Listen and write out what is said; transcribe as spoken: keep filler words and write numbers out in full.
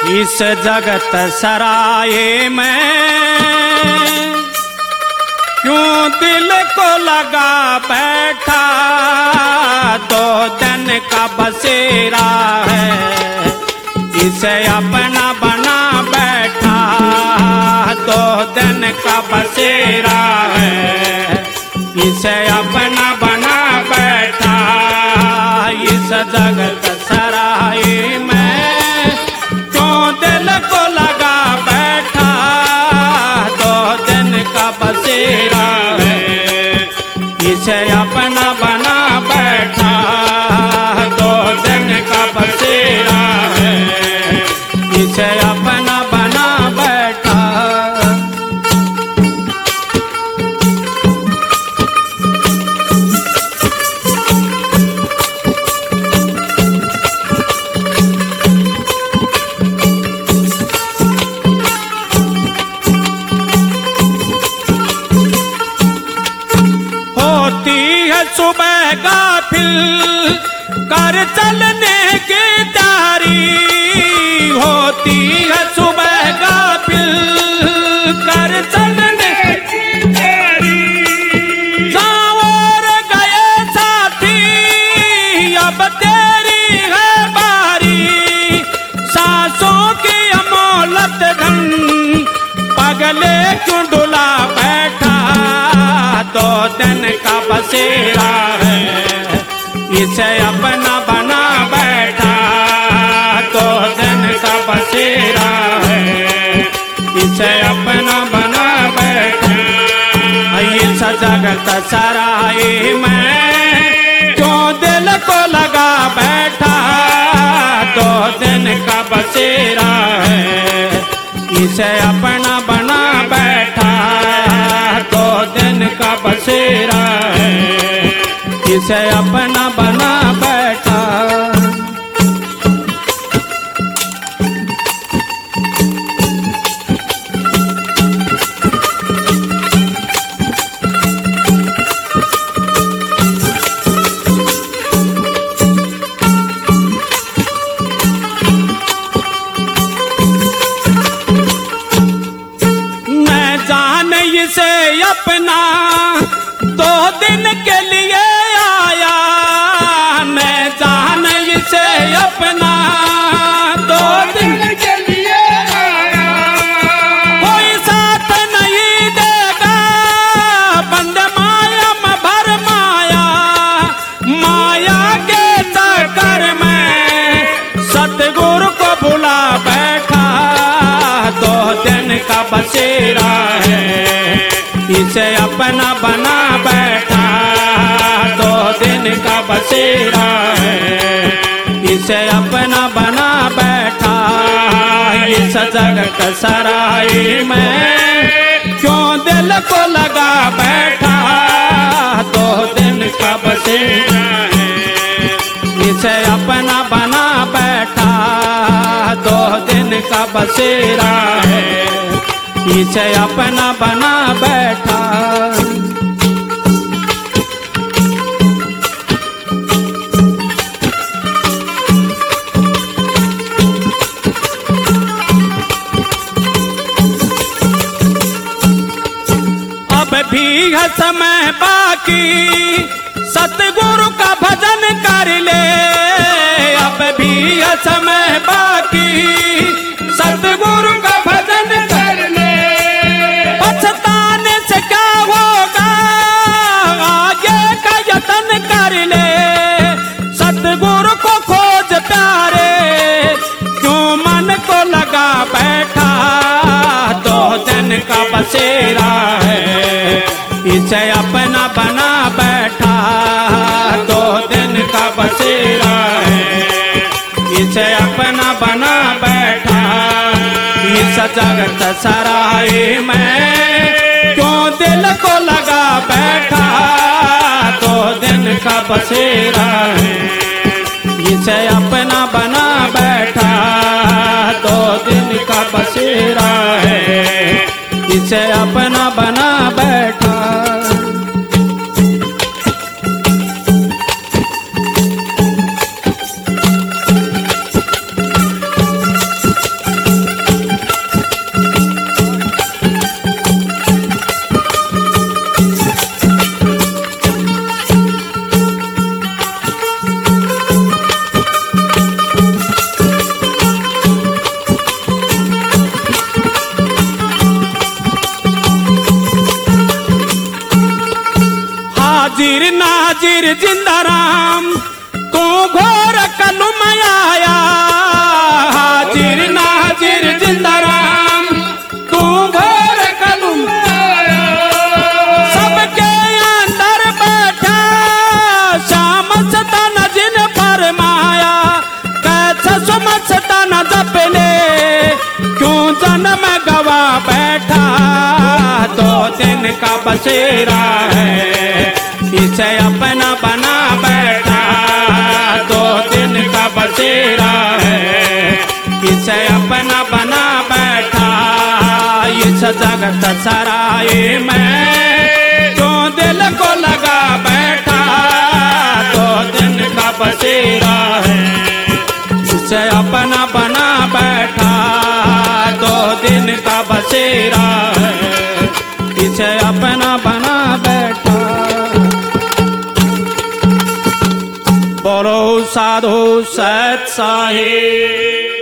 इस जगत सराय में क्यों दिल को लगा बैठा, दो दिन का बसेरा है इसे अपना बना बैठा, दो दिन का बसेरा है इसे अपना बना बैठा। इस जगत सराय में क्यों दिल को लगा बैठा, दो दिन का बसेरा है इसे अपना बना बैठा, दो दिन का बसेरा है इसे अपना बना बैठा। सुबह गाफिल कर चलने की तैयारी, होती है सुबह गाफिल कर चलने की तैयारी। जाओ रे गए साथी अब तेरी है बारी, सांसों की अमोलत धन पगले क्यों डुला बैठा, दो दिन का बसेरा है इसे अपना बना बैठा, दो दिन का बसेरा है इसे अपना बना बैठा। इस जगत सराय में क्यों दिल को लगा बैठा, दो दिन का बसेरा है इसे अपना बना बैठा, दो दिन का बसेरा है इसे अपना बना बैठा। मैं जान इसे अपना दो दिन के लिए आया, मैं जान इसे अपना दो दिन के लिए आया। कोई साथ नहीं देगा बंद माया में भर माया, माया के चक्कर में सतगुरु को भुला बैठा, दो दिन का बसेरा है इसे अपना बना बैठा, दो दिन का बसेरा है इसे अपना बना बैठा। इस जगत सराय में क्यों दिल को लगा बैठा, दो दिन का बसेरा है इसे अपना बना बैठा, दो दिन का बसेरा है इसे अपना बना बैठा। अब भी है समय बाकी सतगुरु का भजन कर ले, अब भी है समय बाकी सतगुरु का भजन कर ले। पछताने से क्या होगा आगे का यत्न कर ले, सतगुरु को खोज प्यारे क्यों मन को लगा बैठा, दो दिन का बसेरा है इसे अपना बना बैठा, दो दिन का बसेरा है इसे अपना बना बैठा। इस जगत सराय में क्यों दिल को लगा बैठा, दो दिन का बसेरा है इसे अपना बना बैठा, दो दिन का बसेरा है इसे अपना बना बैठा। घोर कलुम आया, हाजिर नाजिर जिंदा राम, तू घोर कलुम आया। सबके अंदर बैठा श्याम सताना जिन फरमाया, कैसे सुमस्ताना जपले क्यों जन्म गवा बैठा। दो दिन का बसेरा है इसे अपना बना बैठा, दो दिन का बसेरा है इसे अपना बना बैठा। इस जगत सराय में जो दिल को लगा बैठा, दो दिन का बसेरा है इसे अपना बना बैठा, दो दिन का बसेरा है इसे अपना बना बैठा। बोलो साधु सत साहिब।